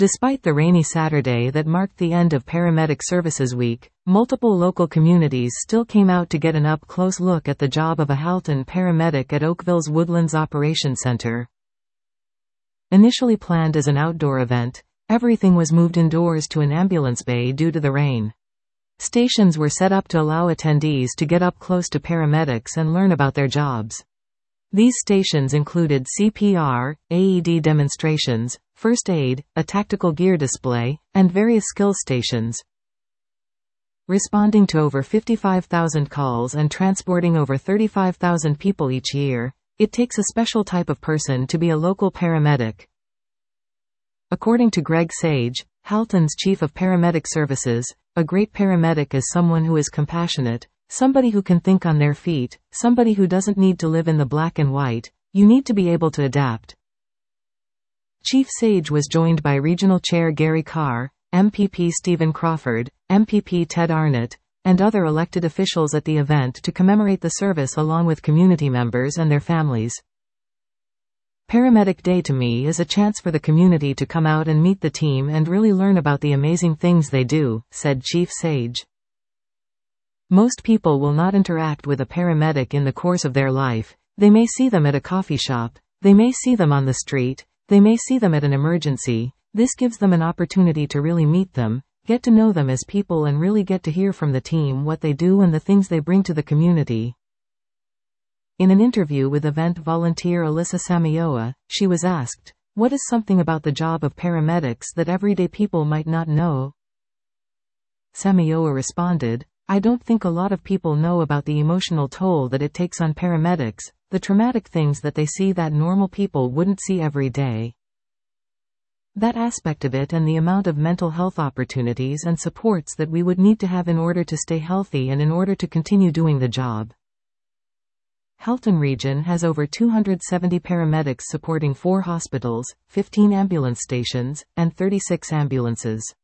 Despite the rainy Saturday that marked the end of Paramedic Services Week, multiple local communities still came out to get an up-close look at the job of a Halton paramedic at Oakville's Woodlands Operations Center. Initially planned as an outdoor event, everything was moved indoors to an ambulance bay due to the rain. Stations were set up to allow attendees to get up close to paramedics and learn about their jobs. These stations included CPR, AED demonstrations, first aid, a tactical gear display, and various skills stations. Responding to over 55,000 calls and transporting over 35,000 people each year, it takes a special type of person to be a local paramedic. According to Greg Sage, Halton's chief of paramedic services, a great paramedic is someone who is compassionate, somebody who can think on their feet, somebody who doesn't need to live in the black and white. You need to be able to adapt. Chief Sage was joined by Regional Chair Gary Carr, MPP Stephen Crawford, MPP Ted Arnott, and other elected officials at the event to commemorate the service along with community members and their families. Paramedic Day to me is a chance for the community to come out and meet the team and really learn about the amazing things they do, said Chief Sage. Most people will not interact with a paramedic in the course of their life. They may see them at a coffee shop, they may see them on the street, they may see them at an emergency. This gives them an opportunity to really meet them, get to know them as people and really get to hear from the team what they do and the things they bring to the community. In an interview with event volunteer Alyssa Samioa, she was asked, "What is something about the job of paramedics that everyday people might not know?" Samioa responded, "I don't think a lot of people know about the emotional toll that it takes on paramedics, the traumatic things that they see that normal people wouldn't see every day. That aspect of it and the amount of mental health opportunities and supports that we would need to have in order to stay healthy and in order to continue doing the job." Halton Region has over 270 paramedics supporting 4 hospitals, 15 ambulance stations, and 36 ambulances.